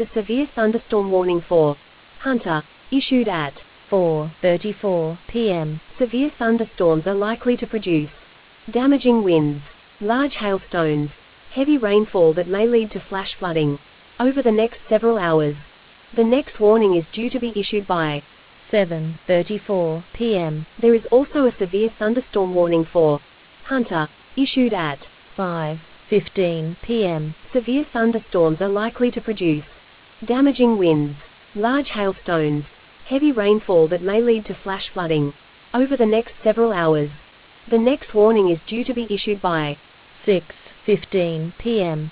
a severe thunderstorm warning for Hunter, issued at 4:34 p.m. Severe thunderstorms are likely to produce damaging winds, large hailstones, heavy rainfall that may lead to flash flooding over the next several hours. The next warning is due to be issued by 7:34 p.m. There is also a severe thunderstorm warning for Hunter, issued at 5:15 p.m. Severe thunderstorms are likely to produce damaging winds, large hailstones, heavy rainfall that may lead to flash flooding over the next several hours. The next warning is due to be issued by 6:15 p.m.